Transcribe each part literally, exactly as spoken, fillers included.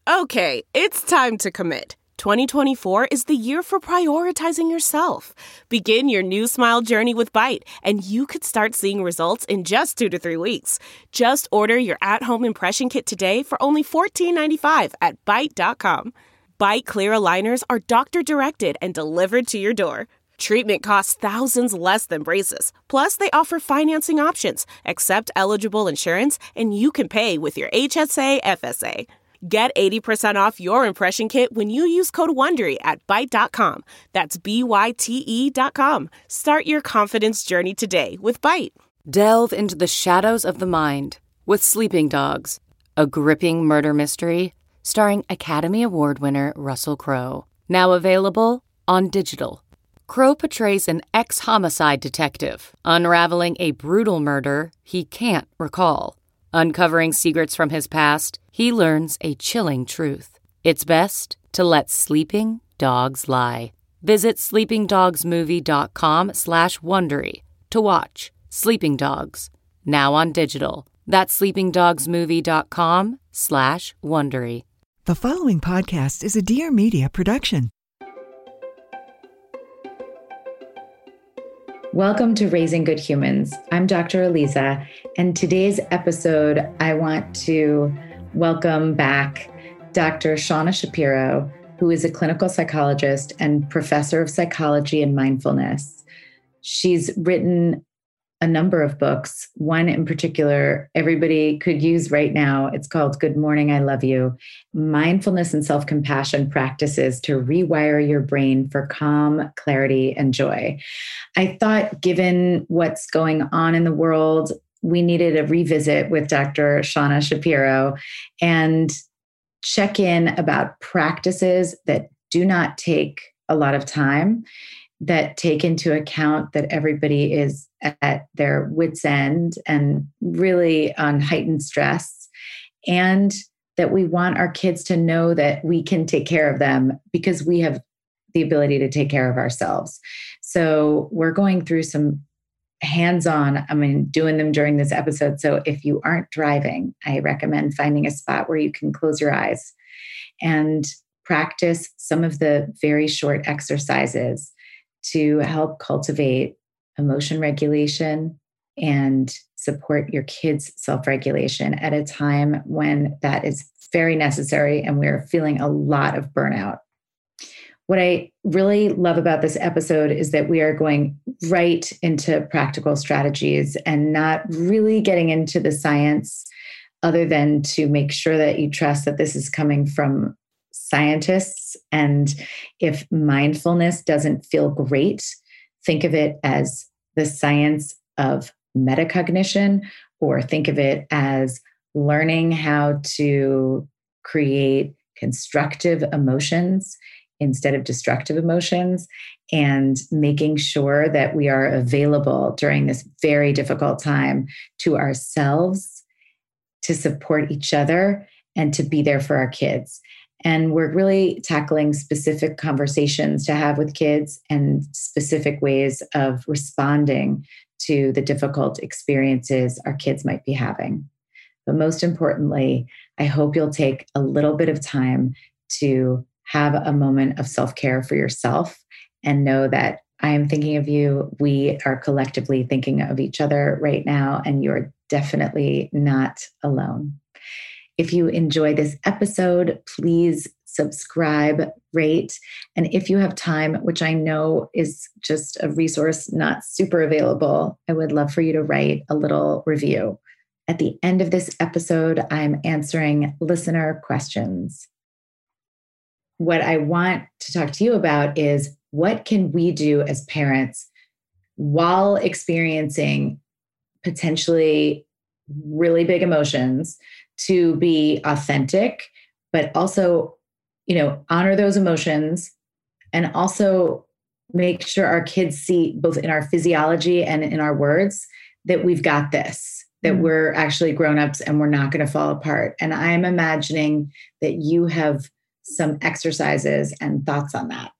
Okay, it's time to commit. twenty twenty-four is the year for prioritizing yourself. Begin your new smile journey with Byte, and you could start seeing results in just two to three weeks. Just order your at-home impression kit today for only fourteen ninety-five at byte dot com. Byte clear aligners are doctor-directed and delivered to your door. Treatment costs thousands less than braces. Plus, they offer financing options, accept eligible insurance, and you can pay with your H S A F S A. Get eighty percent off your impression kit when you use code WONDERY at byte dot com. That's B Y T E dot com. Start your confidence journey today with Byte. Delve into the shadows of the mind with Sleeping Dogs, a gripping murder mystery starring Academy Award winner Russell Crowe. Now available on digital. Crowe portrays an ex-homicide detective unraveling a brutal murder he can't recall. Uncovering secrets from his past, he learns a chilling truth. It's best to let sleeping dogs lie. Visit sleepingdogsmovie.com slash Wondery to watch Sleeping Dogs, now on digital. That's sleepingdogsmovie.com slash Wondery. The following podcast is a Dear Media production. Welcome to Raising Good Humans. I'm Doctor Aliza, and today's episode, I want to welcome back Doctor Shauna Shapiro, who is a clinical psychologist and professor of psychology and mindfulness. She's written a number of books. One in particular, everybody could use right now. It's called Good Morning, I Love You: Mindfulness and Self-Compassion Practices to Rewire Your Brain for Calm, Clarity, and Joy. I thought, given what's going on in the world, we needed a revisit with Doctor Shauna Shapiro and check in about practices that do not take a lot of time, that take into account that everybody is at their wit's end and really on heightened stress, and that we want our kids to know that we can take care of them because we have the ability to take care of ourselves. So we're going through some hands-on, I mean, doing them during this episode. So if you aren't driving, I recommend finding a spot where you can close your eyes and practice some of the very short exercises to help cultivate emotion regulation and support your kids' self-regulation at a time when that is very necessary and we're feeling a lot of burnout. What I really love about this episode is that we are going right into practical strategies and not really getting into the science, other than to make sure that you trust that this is coming from scientists. And if mindfulness doesn't feel great, think of it as the science of metacognition, or think of it as learning how to create constructive emotions instead of destructive emotions, and making sure that we are available during this very difficult time to ourselves, to support each other, and to be there for our kids. And we're really tackling specific conversations to have with kids and specific ways of responding to the difficult experiences our kids might be having. But most importantly, I hope you'll take a little bit of time to have a moment of self-care for yourself and know that I am thinking of you. We are collectively thinking of each other right now, and you're definitely not alone. If you enjoy this episode, please subscribe, rate, and if you have time, which I know is just a resource not super available, I would love for you to write a little review. At the end of this episode, I'm answering listener questions. What I want to talk to you about is, what can we do as parents while experiencing potentially really big emotions to be authentic, but also, you know, honor those emotions, and also make sure our kids see, both in our physiology and in our words, that we've got this, that mm-hmm. we're actually grown-ups and we're not going to fall apart. And I'm imagining that you have some exercises and thoughts on that.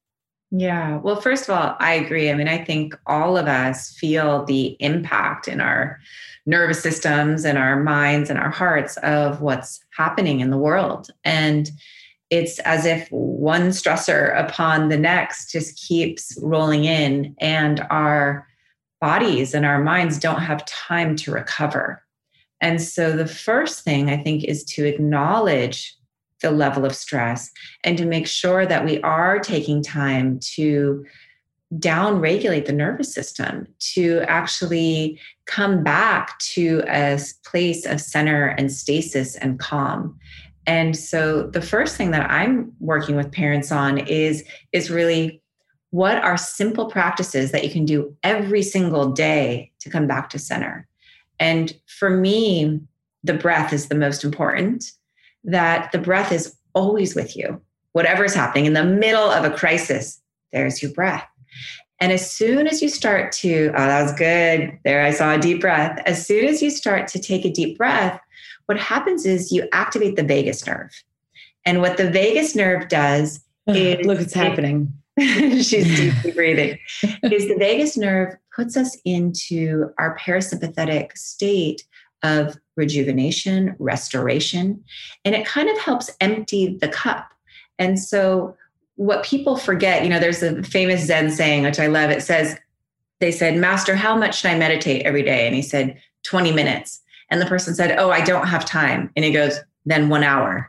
Yeah. Well, first of all, I agree. I mean, I think all of us feel the impact in our nervous systems and our minds and our hearts of what's happening in the world. And it's as if one stressor upon the next just keeps rolling in, and our bodies and our minds don't have time to recover. And so the first thing I think is to acknowledge the level of stress and to make sure that we are taking time to down-regulate the nervous system, to actually come back to a place of center and stasis and calm. And so the first thing that I'm working with parents on is, is really, what are simple practices that you can do every single day to come back to center? And for me, the breath is the most important, that the breath is always with you. Whatever's happening in the middle of a crisis, there's your breath. And as soon as you start to, oh, that was good. There, I saw a deep breath. As soon as you start to take a deep breath, what happens is you activate the vagus nerve. And what the vagus nerve does is... Look, it's happening. She's deeply breathing. Is the vagus nerve puts us into our parasympathetic state of rejuvenation, restoration, and it kind of helps empty the cup. And so what people forget, you know, there's a famous Zen saying, which I love. It says, they said, "Master, how much should I meditate every day?" And he said, twenty minutes. And the person said, "Oh, I don't have time." And he goes, "Then one hour.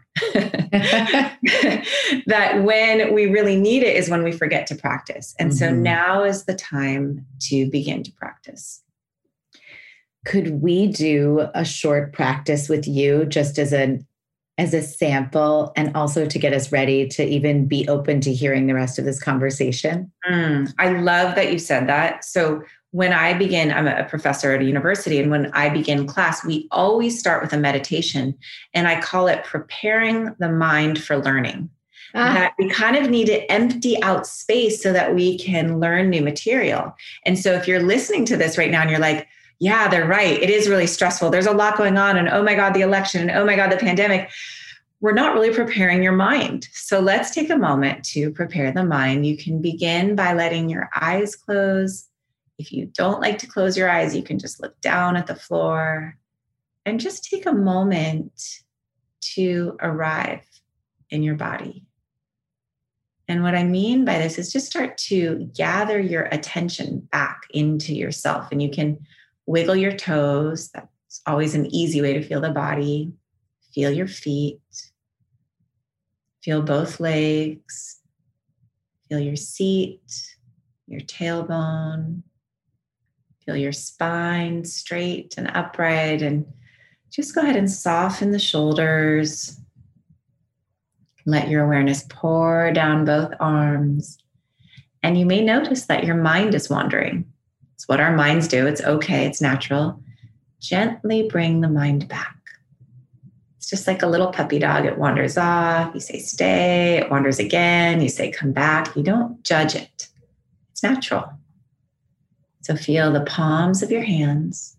That when we really need it is when we forget to practice. And mm-hmm. so now is the time to begin to practice. Could we do a short practice with you just as a, as a sample, and also to get us ready to even be open to hearing the rest of this conversation? Mm, I love that you said that. So when I begin, I'm a professor at a university, and when I begin class, we always start with a meditation, and I call it preparing the mind for learning. Ah. That we kind of need to empty out space so that we can learn new material. And so if you're listening to this right now and you're like, yeah, they're right, it is really stressful, there's a lot going on, and oh my God, the election, and oh my God, the pandemic, we're not really preparing your mind. So let's take a moment to prepare the mind. You can begin by letting your eyes close. If you don't like to close your eyes, you can just look down at the floor and just take a moment to arrive in your body. And what I mean by this is just start to gather your attention back into yourself. And you can wiggle your toes. That's always an easy way to feel the body. Feel your feet. Feel both legs. Feel your seat, your tailbone. Feel your spine straight and upright, and just go ahead and soften the shoulders. Let your awareness pour down both arms. And you may notice that your mind is wandering. It's what our minds do. It's okay. It's natural. Gently bring the mind back. It's just like a little puppy dog. It wanders off. You say stay. It wanders again. You say come back. You don't judge it. It's natural. So feel the palms of your hands.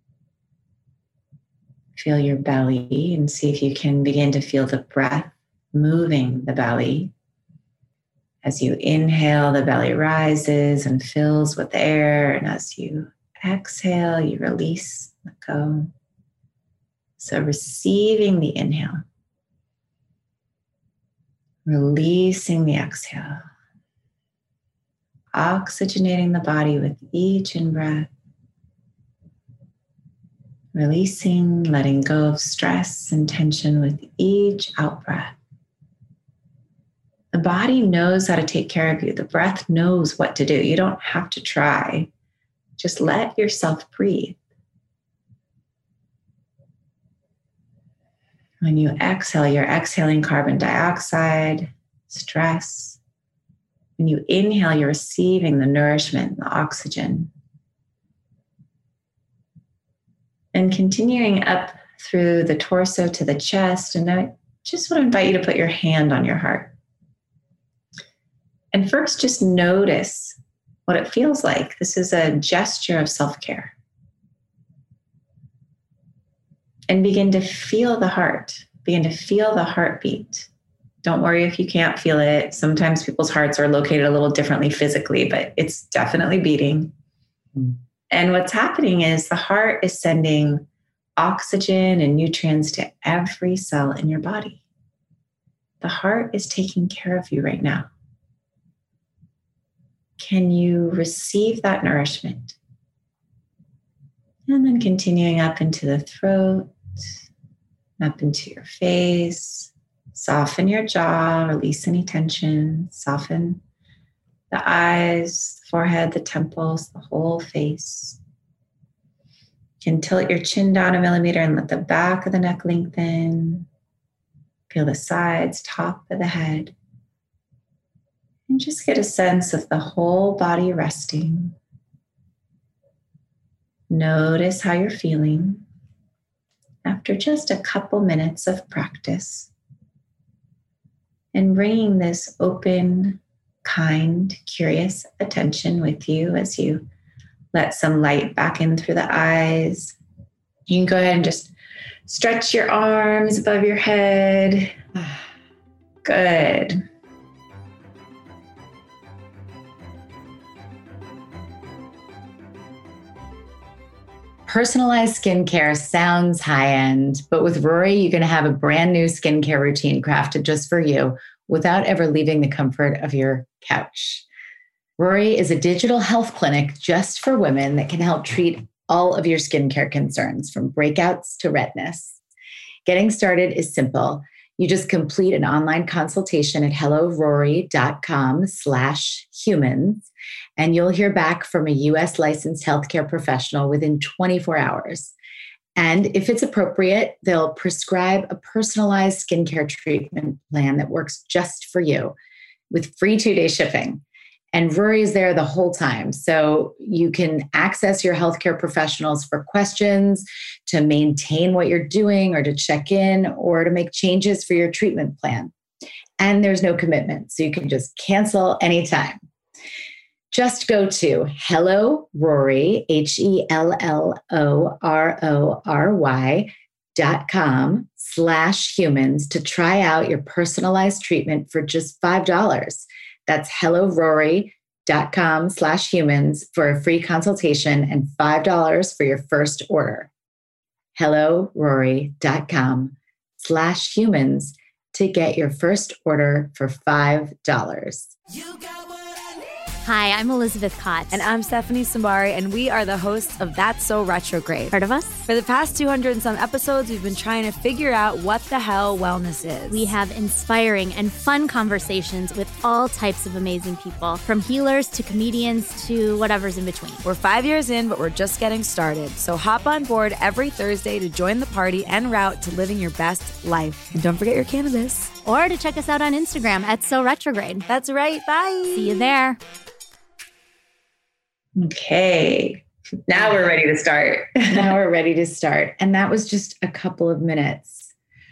Feel your belly and see if you can begin to feel the breath moving the belly. As you inhale, the belly rises and fills with air. And as you exhale, you release, let go. So receiving the inhale, releasing the exhale. Oxygenating the body with each in-breath. Releasing, letting go of stress and tension with each out-breath. The body knows how to take care of you. The breath knows what to do. You don't have to try. Just let yourself breathe. When you exhale, you're exhaling carbon dioxide, stress. When you inhale, you're receiving the nourishment, the oxygen. And continuing up through the torso to the chest. And I just want to invite you to put your hand on your heart. And first, just notice what it feels like. This is a gesture of self-care. And begin to feel the heart. Begin to feel the heartbeat. Don't worry if you can't feel it. Sometimes people's hearts are located a little differently physically, but it's definitely beating. Mm. And what's happening is the heart is sending oxygen and nutrients to every cell in your body. The heart is taking care of you right now. Can you receive that nourishment? And then continuing up into the throat, up into your face. Soften your jaw, release any tension. Soften the eyes, the forehead, the temples, the whole face. You can tilt your chin down a millimeter and let the back of the neck lengthen. Feel the sides, top of the head. And just get a sense of the whole body resting. Notice how you're feeling after just a couple minutes of practice. And bringing this open, kind, curious attention with you as you let some light back in through the eyes. You can go ahead and just stretch your arms above your head. Good. Personalized skincare sounds high-end, but with Rory, you're going to have a brand new skincare routine crafted just for you without ever leaving the comfort of your couch. Rory is a digital health clinic just for women that can help treat all of your skincare concerns, from breakouts to redness. Getting started is simple. You just complete an online consultation at hellorory.com slash humans, and you'll hear back from a U S licensed healthcare professional within twenty-four hours. And if it's appropriate, they'll prescribe a personalized skincare treatment plan that works just for you with free two-day shipping. And Rory is there the whole time. So you can access your healthcare professionals for questions, to maintain what you're doing or to check in or to make changes for your treatment plan. And there's no commitment, so you can just cancel anytime. Just go to Hello Rory, H E L L O R O R Y dot com slash humans to try out your personalized treatment for just five dollars. That's hellorory.com slash humans for a free consultation and five dollars for your first order. hellorory.com slash humans to get your first order for five dollars. You got what I need. Hi, I'm Elizabeth Kotz. And I'm Stephanie Simbari, and we are the hosts of That's So Retrograde. Heard of us? For the past two hundred and some episodes, we've been trying to figure out what the hell wellness is. We have inspiring and fun conversations with all types of amazing people, from healers to comedians to whatever's in between. We're five years in, but we're just getting started. So hop on board every Thursday to join the party en route to living your best life. And don't forget your cannabis. Or to check us out on Instagram at So Retrograde. That's right. Bye. See you there. Okay. Now we're ready to start. Now we're ready to start. And that was just a couple of minutes.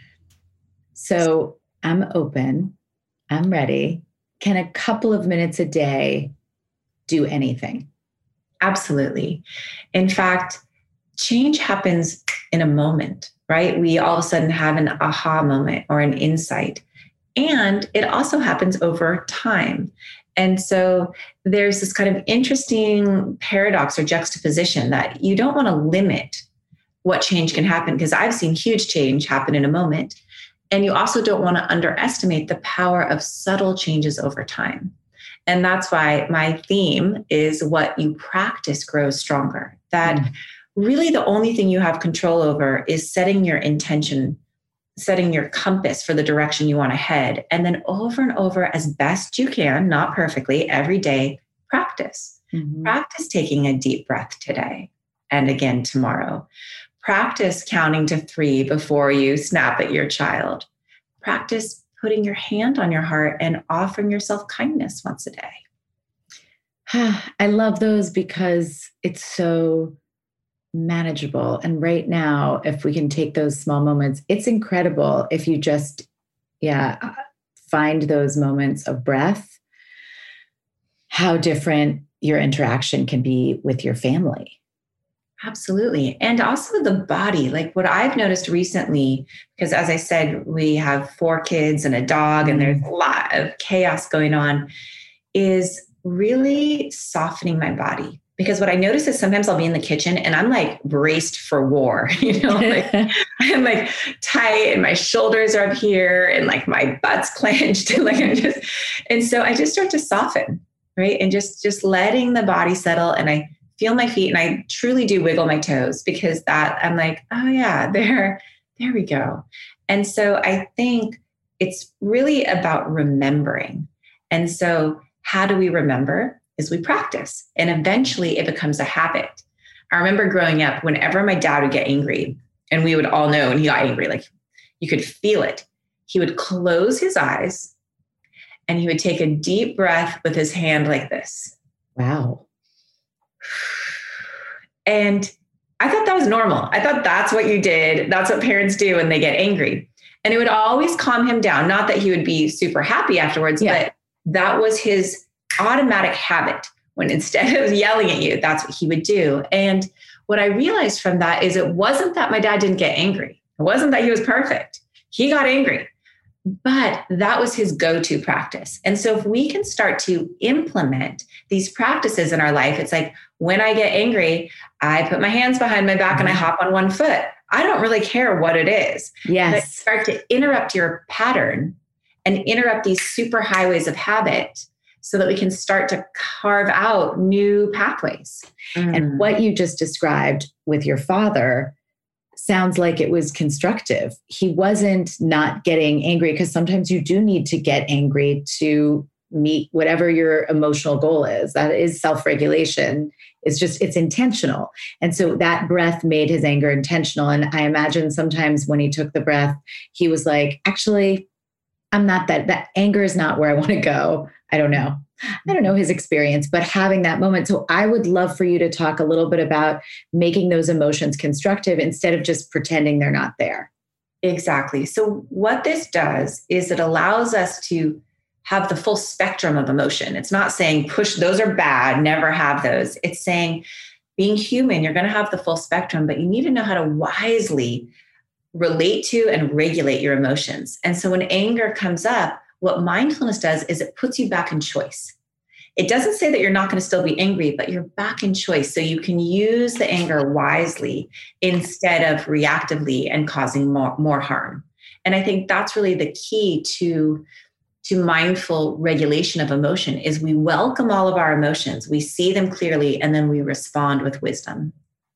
So I'm open. I'm ready. Can a couple of minutes a day do anything? Absolutely. In fact, change happens in a moment, right? We all of a sudden have an aha moment or an insight. And it also happens over time. And so there's this kind of interesting paradox or juxtaposition that you don't want to limit what change can happen, because I've seen huge change happen in a moment. And you also don't want to underestimate the power of subtle changes over time. And that's why my theme is what you practice grows stronger. That mm. really the only thing you have control over is setting your intention, setting your compass for the direction you want to head. And then over and over, as best you can, not perfectly, every day, practice. Mm-hmm. Practice taking a deep breath today and again tomorrow. Practice counting to three before you snap at your child. Practice putting your hand on your heart and offering yourself kindness once a day. I love those because it's so manageable. And right now, if we can take those small moments, it's incredible if you just, yeah, find those moments of breath, how different your interaction can be with your family. Absolutely. And also the body, like what I've noticed recently, because as I said, we have four kids and a dog, and there's a lot of chaos going on, is really softening my body. Because what I notice is sometimes I'll be in the kitchen and I'm like braced for war, you know, like I'm like tight and my shoulders are up here and like my butt's clenched and like I'm just, and so I just start to soften, right? And just, just letting the body settle, and I feel my feet, and I truly do wiggle my toes, because that I'm like, oh yeah, there, there we go. And so I think it's really about remembering. And so how do we remember? Is we practice, and eventually it becomes a habit. I remember growing up, whenever my dad would get angry, and we would all know when he got angry, like you could feel it, he would close his eyes and he would take a deep breath with his hand like this. Wow. And I thought that was normal. I thought that's what you did. That's what parents do when they get angry. And it would always calm him down. Not that he would be super happy afterwards, yeah. but that was his automatic habit. When instead of yelling at you, that's what he would do. And what I realized from that is it wasn't that my dad didn't get angry. It wasn't that he was perfect. He got angry, but that was his go-to practice. And so if we can start to implement these practices in our life, it's like when I get angry, I put my hands behind my back and I hop on one foot. I don't really care what it is. Yes. But start to interrupt your pattern and interrupt these super highways of habit, so that we can start to carve out new pathways. Mm. And what you just described with your father sounds like it was constructive. He wasn't not getting angry, because sometimes you do need to get angry to meet whatever your emotional goal is. That is self-regulation. It's just, it's intentional. And so that breath made his anger intentional. And I imagine sometimes when he took the breath, he was like, actually, I'm not that, that anger is not where I want to go. I don't know. I don't know his experience, but having that moment. So I would love for you to talk a little bit about making those emotions constructive instead of just pretending they're not there. Exactly. So what this does is it allows us to have the full spectrum of emotion. It's not saying push, those are bad, never have those. It's saying being human, you're going to have the full spectrum, but you need to know how to wisely relate to and regulate your emotions. And so when anger comes up, what mindfulness does is it puts you back in choice. It doesn't say that you're not going to still be angry, but you're back in choice. So you can use the anger wisely instead of reactively and causing more, more harm. And I think that's really the key to, to mindful regulation of emotion is we welcome all of our emotions. We see them clearly, and then we respond with wisdom.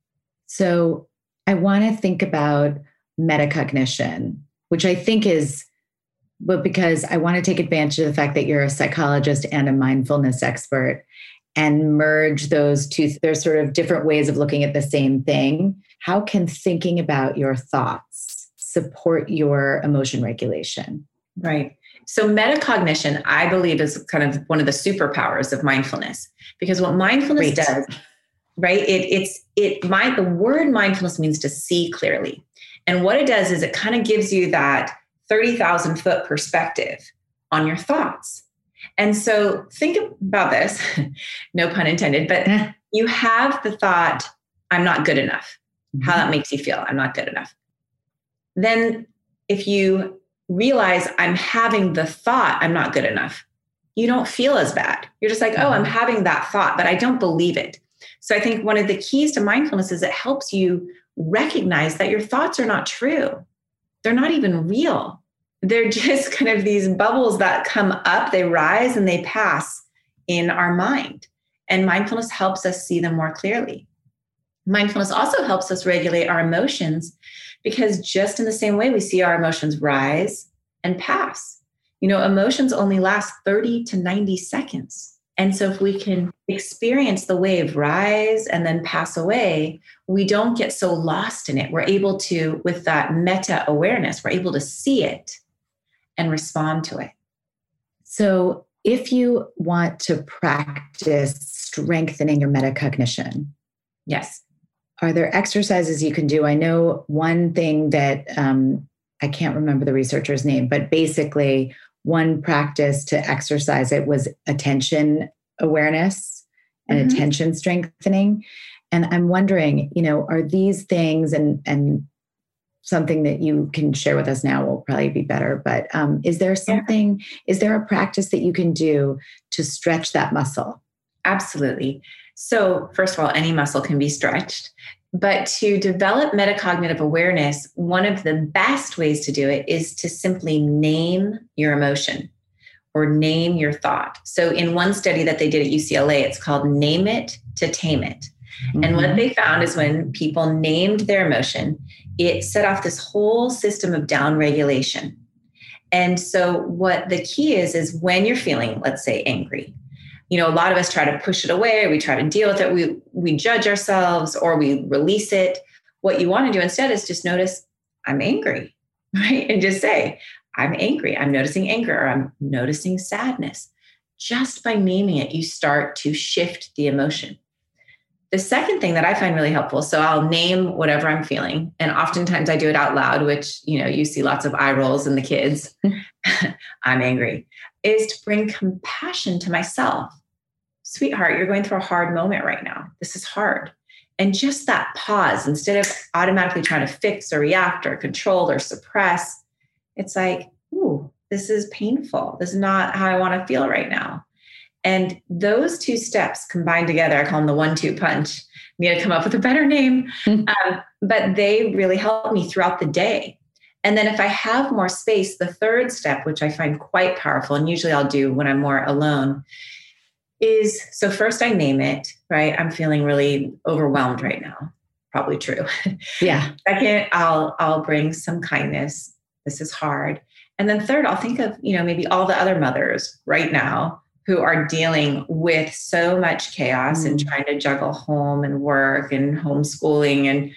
So I want to think about metacognition, which I think is, but because I want to take advantage of the fact that you're a psychologist and a mindfulness expert and merge those two. There's sort of different ways of looking at the same thing. How can thinking about your thoughts support your emotion regulation? Right. So metacognition, I believe, is kind of one of the superpowers of mindfulness, because what mindfulness Great. does, right? It, it's, it, my, the word mindfulness means to see clearly. And what it does is it kind of gives you that thirty thousand foot perspective on your thoughts. And so think about this, no pun intended, but you have the thought, I'm not good enough. Mm-hmm. How that makes you feel, I'm not good enough. Then if you realize I'm having the thought, I'm not good enough, you don't feel as bad. You're just like, oh, I'm having that thought, but I don't believe it. So I think one of the keys to mindfulness is it helps you recognize that your thoughts are not true. They're not even real. They're just kind of these bubbles that come up, they rise and they pass in our mind. And mindfulness helps us see them more clearly. Mindfulness also helps us regulate our emotions, because just in the same way we see our emotions rise and pass. You know, emotions only last thirty to ninety seconds. And so if we can experience the wave rise and then pass away, we don't get so lost in it. We're able to, with that meta awareness, we're able to see it and respond to it. So if you want to practice strengthening your metacognition, yes, are there exercises you can do? I know one thing that um, I can't remember the researcher's name, but basically one practice to exercise it was attention awareness and mm-hmm. attention strengthening. And I'm wondering, you know, are these things and, and something that you can share with us now will probably be better, but um, is there something, yeah. is there a practice that you can do to stretch that muscle? Absolutely. So first of all, any muscle can be stretched. But to develop metacognitive awareness, one of the best ways to do it is to simply name your emotion or name your thought. So in one study that they did at U C L A, it's called Name It to Tame It. Mm-hmm. And what they found is when people named their emotion, it set off this whole system of downregulation. And so what the key is, is when you're feeling, let's say, angry, you know, a lot of us try to push it away, or we try to deal with it. We, we judge ourselves or we release it. What you want to do instead is just notice, I'm angry, right? And just say, I'm angry. I'm noticing anger, or I'm noticing sadness. Just by naming it, you start to shift the emotion. The second thing that I find really helpful, so I'll name whatever I'm feeling. And oftentimes I do it out loud, which, you know, you see lots of eye rolls in the kids. I'm angry, is to bring compassion to myself. Sweetheart, you're going through a hard moment right now. This is hard. And just that pause, instead of automatically trying to fix or react or control or suppress, it's like, ooh, this is painful. This is not how I want to feel right now. And those two steps combined together, I call them the one two punch. I need to come up with a better name. Mm-hmm. Um, but they really help me throughout the day. And then if I have more space, the third step, which I find quite powerful, and usually I'll do when I'm more alone, is, so first I name it, right? I'm feeling really overwhelmed right now. Probably true. Yeah. Second, I'll, I'll bring some kindness. This is hard. And then third, I'll think of, you know, maybe all the other mothers right now who are dealing with so much chaos mm. and trying to juggle home and work and homeschooling. And,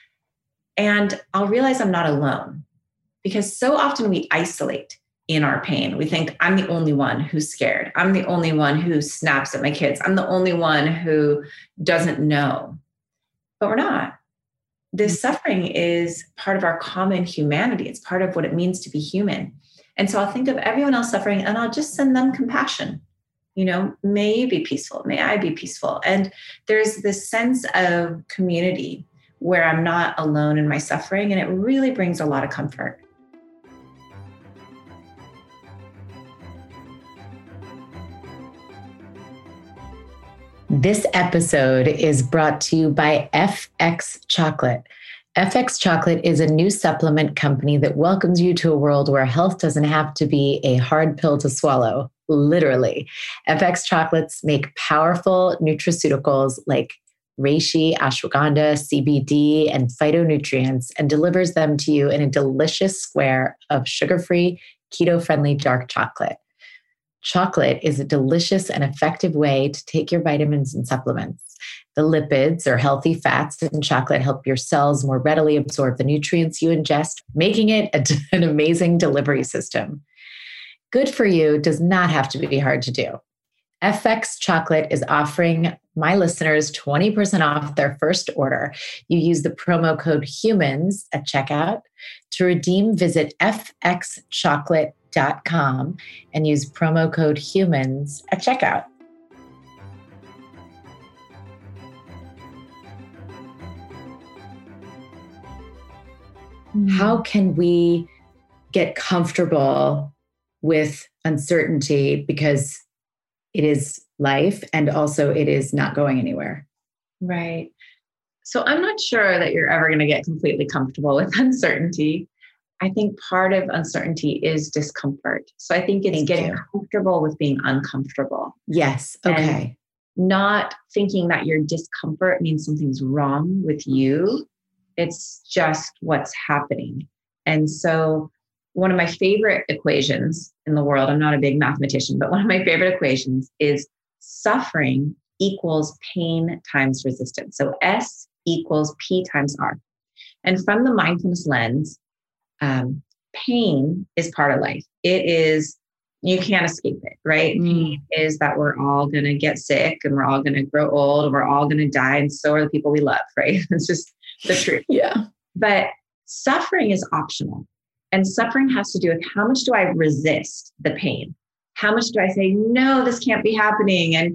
and I'll realize I'm not alone, because so often we isolate in our pain. We think I'm the only one who's scared. I'm the only one who snaps at my kids. I'm the only one who doesn't know, but we're not. This suffering is part of our common humanity. It's part of what it means to be human. And so I'll think of everyone else suffering and I'll just send them compassion. You know, may you be peaceful. May I be peaceful. And there's this sense of community where I'm not alone in my suffering. And it really brings a lot of comfort. This episode is brought to you by F X Chocolate. F X Chocolate is a new supplement company that welcomes you to a world where health doesn't have to be a hard pill to swallow, literally. F X Chocolates make powerful nutraceuticals like reishi, ashwagandha, C B D, and phytonutrients, and delivers them to you in a delicious square of sugar-free, keto-friendly dark chocolate. Chocolate is a delicious and effective way to take your vitamins and supplements. The lipids, or healthy fats, in chocolate help your cells more readily absorb the nutrients you ingest, making it a, an amazing delivery system. Good for you does not have to be hard to do. F X Chocolate is offering my listeners twenty percent off their first order. You use the promo code HUMANS at checkout. To redeem, visit f x chocolate dot com and use promo code HUMANS at checkout. How can we get comfortable with uncertainty, because it is life and also it is not going anywhere? Right. So I'm not sure that you're ever going to get completely comfortable with uncertainty. I think part of uncertainty is discomfort. So I think it's Thank getting you. comfortable with being uncomfortable. Yes. Okay. And not thinking that your discomfort means something's wrong with you. It's just what's happening. And so one of my favorite equations in the world, I'm not a big mathematician, but one of my favorite equations is suffering equals pain times resistance. So S equals P times R. And from the mindfulness lens, um, pain is part of life. It is, you can't escape it, right? Mm. Pain is that we're all going to get sick and we're all going to grow old and we're all going to die. And so are the people we love, right? It's just the truth. Yeah. But suffering is optional. And suffering has to do with how much do I resist the pain? How much do I say, no, this can't be happening? And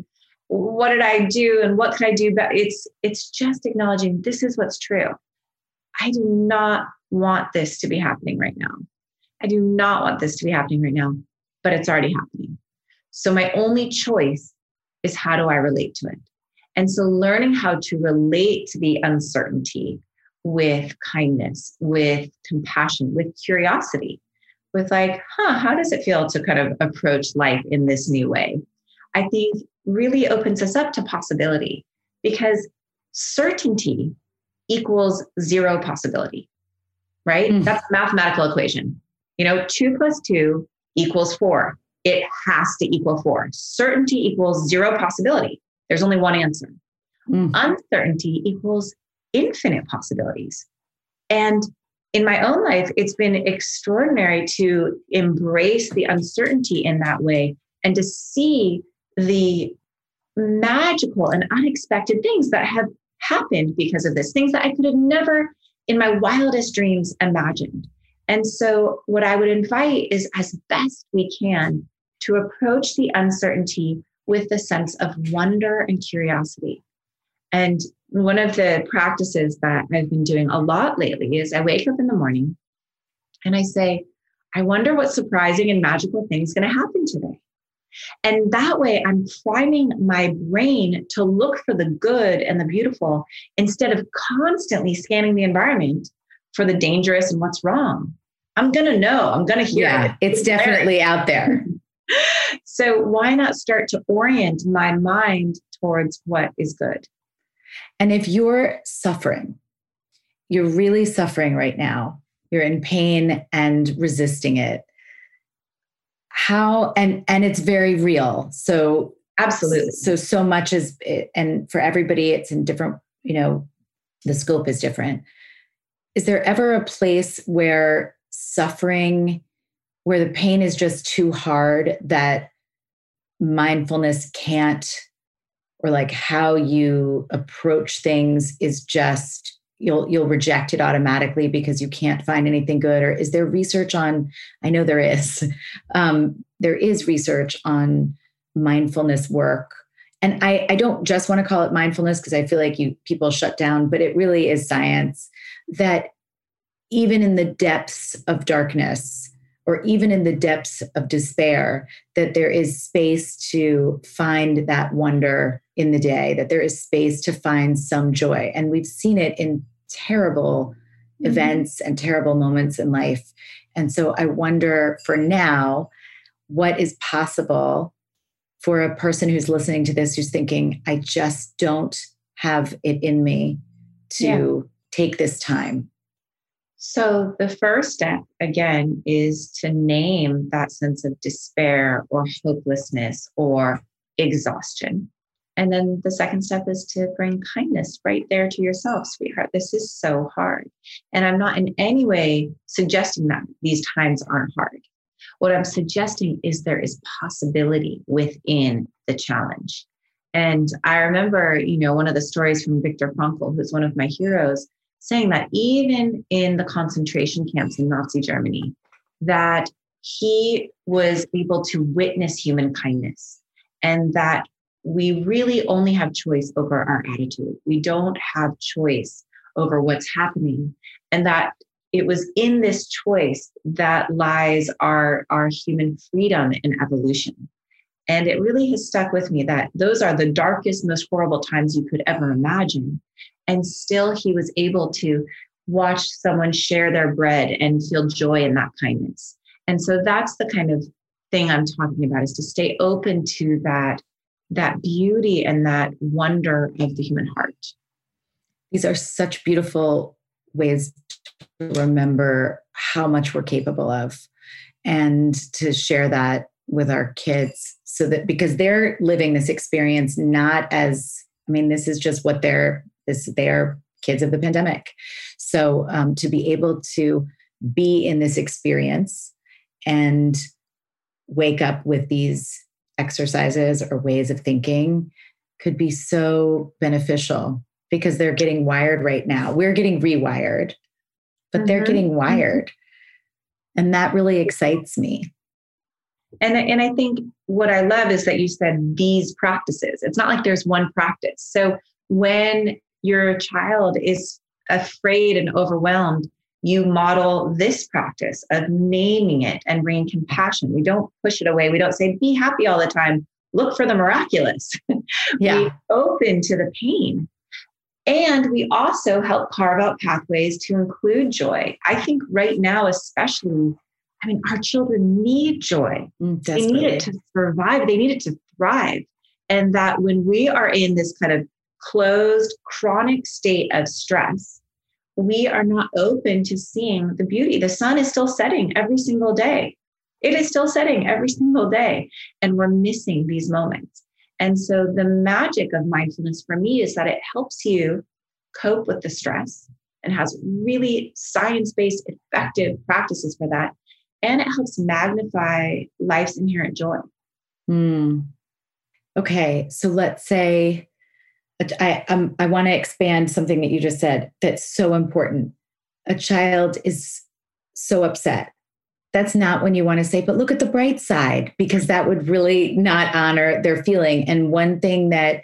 what did I do and what could I do better? It's, it's just acknowledging this is what's true. I do not want this to be happening right now. I do not want this to be happening right now, but it's already happening. So my only choice is how do I relate to it? And so learning how to relate to the uncertainty with kindness, with compassion, with curiosity, with like, huh, how does it feel to kind of approach life in this new way? I think really opens us up to possibility, because certainty equals zero possibility, right? Mm. That's a mathematical equation. You know, two plus two equals four. It has to equal four. Certainty equals zero possibility. There's only one answer. Mm. Uncertainty equals infinite possibilities. And in my own life, it's been extraordinary to embrace the uncertainty in that way and to see the magical and unexpected things that have happened because of this, things that I could have never in my wildest dreams imagined. And so what I would invite is, as best we can, to approach the uncertainty with the sense of wonder and curiosity. And one of the practices that I've been doing a lot lately is I wake up in the morning and I say, I wonder what surprising and magical thing is going to happen today. And that way I'm priming my brain to look for the good and the beautiful instead of constantly scanning the environment for the dangerous and what's wrong. I'm going to know, I'm going to hear yeah, it. It's definitely out there. So why not start to orient my mind towards what is good? And if you're suffering, you're really suffering right now, you're in pain and resisting it, how, and, and it's very real. So absolutely. So, so much is, and for everybody, it's in different, you know, the scope is different. Is there ever a place where suffering, where the pain is just too hard that mindfulness can't, or like how you approach things is just, you'll you'll reject it automatically because you can't find anything good? Or is there research on, I know there is, um, there is research on mindfulness work. And I, I don't just want to call it mindfulness because I feel like you people shut down, but it really is science that even in the depths of darkness, or even in the depths of despair, that there is space to find that wonder in the day, that there is space to find some joy. And we've seen it in terrible mm-hmm. events and terrible moments in life. And so I wonder for now, what is possible for a person who's listening to this, who's thinking, I just don't have it in me to yeah. take this time? So the first step, again, is to name that sense of despair or hopelessness or exhaustion. And then the second step is to bring kindness right there to yourself. Sweetheart, this is so hard. And I'm not in any way suggesting that these times aren't hard. What I'm suggesting is there is possibility within the challenge. And I remember, you know, one of the stories from Viktor Frankl, who's one of my heroes, saying that even in the concentration camps in Nazi Germany, that he was able to witness human kindness, and that we really only have choice over our attitude. We don't have choice over what's happening. And that it was in this choice that lies our, our human freedom and evolution. And it really has stuck with me that those are the darkest, most horrible times you could ever imagine. And still he was able to watch someone share their bread and feel joy in that kindness. And so that's the kind of thing I'm talking about, is to stay open to that, that beauty and that wonder of the human heart. These are such beautiful ways to remember how much we're capable of, and to share that with our kids, so that, because they're living this experience not as, I mean, this is just what they're, this, they're kids of the pandemic. So um, to be able to be in this experience and wake up with these exercises or ways of thinking could be so beneficial, because they're getting wired right now. We're getting rewired, but mm-hmm. they're getting wired. And that really excites me. And, and I think what I love is that you said these practices. It's not like there's one practice. So when your child is afraid and overwhelmed, you model this practice of naming it and bringing compassion. We don't push it away. We don't say, be happy all the time. Look for the miraculous. Yeah. We open to the pain. And we also help carve out pathways to include joy. I think right now, especially, I mean, our children need joy. Mm, they need it to survive. They need it to thrive. And that when we are in this kind of closed, chronic state of stress, we are not open to seeing the beauty. The sun is still setting every single day. It is still setting every single day. And we're missing these moments. And so the magic of mindfulness for me is that it helps you cope with the stress and has really science-based, effective practices for that. And it helps magnify life's inherent joy. Mm. Okay. So let's say, I, um, I want to expand something that you just said that's so important. A child is so upset. That's not when you want to say, but look at the bright side, because that would really not honor their feeling. And one thing that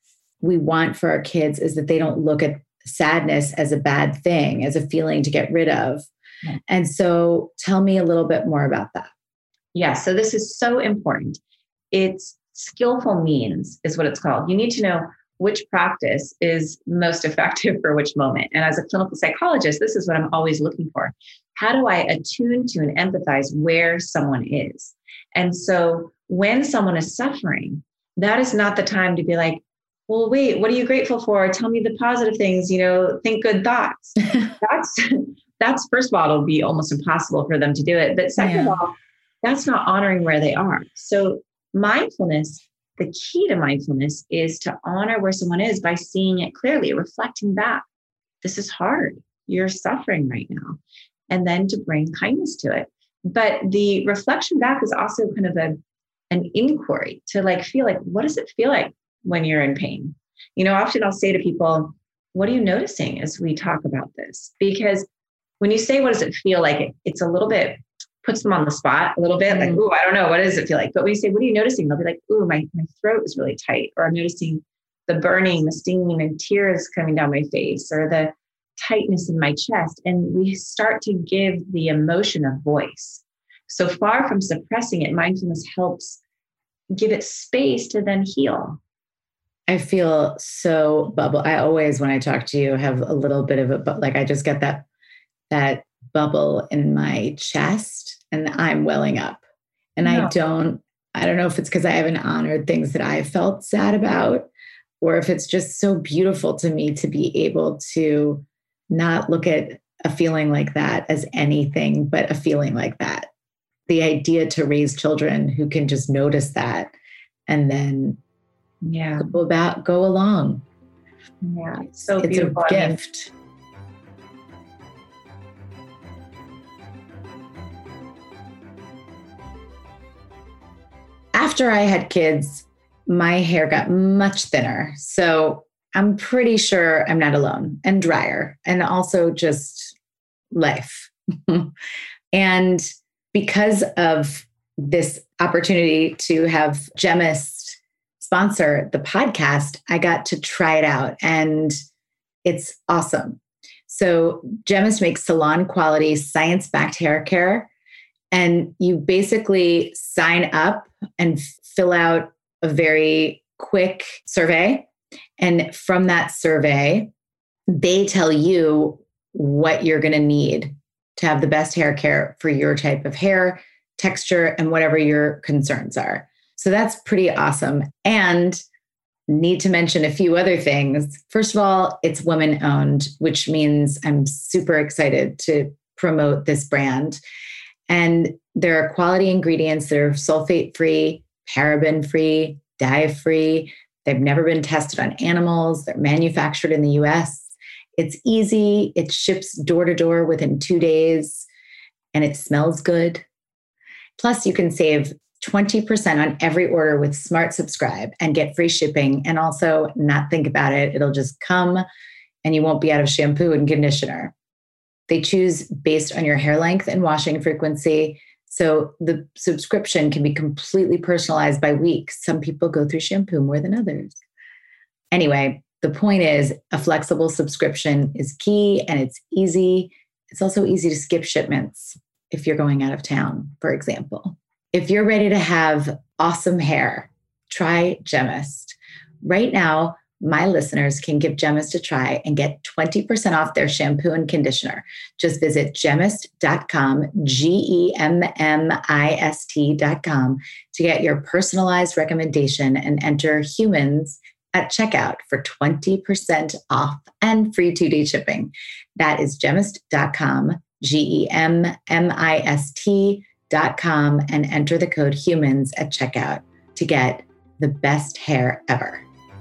we want for our kids is that they don't look at sadness as a bad thing, as a feeling to get rid of. Yeah. And so tell me a little bit more about that. Yeah. So this is so important. It's skillful means is what it's called. You need to know which practice is most effective for which moment. And as a clinical psychologist, this is what I'm always looking for. How do I attune to and empathize where someone is? And so when someone is suffering, that is not the time to be like, well, wait, what are you grateful for? Tell me the positive things, you know, think good thoughts. that's, that's first of all, it'll be almost impossible for them to do it. But second yeah. of all, that's not honoring where they are. So mindfulness, the key to mindfulness is to honor where someone is by seeing it clearly, reflecting back. This is hard. You're suffering right now. And then to bring kindness to it. But the reflection back is also kind of a, an inquiry to like feel like, what does it feel like when you're in pain? You know, often I'll say to people, what are you noticing as we talk about this? Because when you say, what does it feel like? It, it's a little bit, puts them on the spot a little bit, like, ooh, I don't know, what does it feel like? But when you say, what are you noticing? They'll be like, ooh, my, my throat is really tight, or I'm noticing the burning, the stinging, and tears coming down my face, or the tightness in my chest. And we start to give the emotion a voice. So far from suppressing it, mindfulness helps give it space to then heal. I feel so bubble. I always, when I talk to you, have a little bit of a, but like, I just get that, that bubble in my chest and I'm welling up. And no. I don't, I don't know if it's because I haven't honored things that I felt sad about, or if it's just so beautiful to me to be able to not look at a feeling like that as anything but a feeling like that. The idea to raise children who can just notice that and then yeah, go about, go along. Yeah, it's so it's beautiful. a gift. After I had kids, my hair got much thinner. So I'm pretty sure I'm not alone, and drier, and also just life. And because of this opportunity to have Gemist sponsor the podcast, I got to try it out, and it's awesome. So Gemist makes salon quality, science-backed hair care. And you basically sign up and fill out a very quick survey. And from that survey, they tell you what you're going to need to have the best hair care for your type of hair, texture, and whatever your concerns are. So that's pretty awesome. And need to mention a few other things. First of all, it's women owned, which means I'm super excited to promote this brand. And there are quality ingredients that are sulfate-free, paraben-free, dye-free. They've never been tested on animals. They're manufactured in the U S. It's easy. It ships door to door within two days, and it smells good. Plus, you can save twenty percent on every order with Smart Subscribe and get free shipping, and also not think about it. It'll just come, and you won't be out of shampoo and conditioner. They choose based on your hair length and washing frequency. So the subscription can be completely personalized by week. Some people go through shampoo more than others. Anyway, the point is a flexible subscription is key and it's easy. It's also easy to skip shipments if you're going out of town, for example. If you're ready to have awesome hair, try Gemist. Right now, my listeners can give Gemist a try and get twenty percent off their shampoo and conditioner. Just visit gemist dot com, G E M M I S T dot com to get your personalized recommendation and enter humans at checkout for twenty percent off and free two-day shipping. That is gemist dot com, G E M M I S T dot com, and enter the code HUMANS at checkout to get the best hair ever.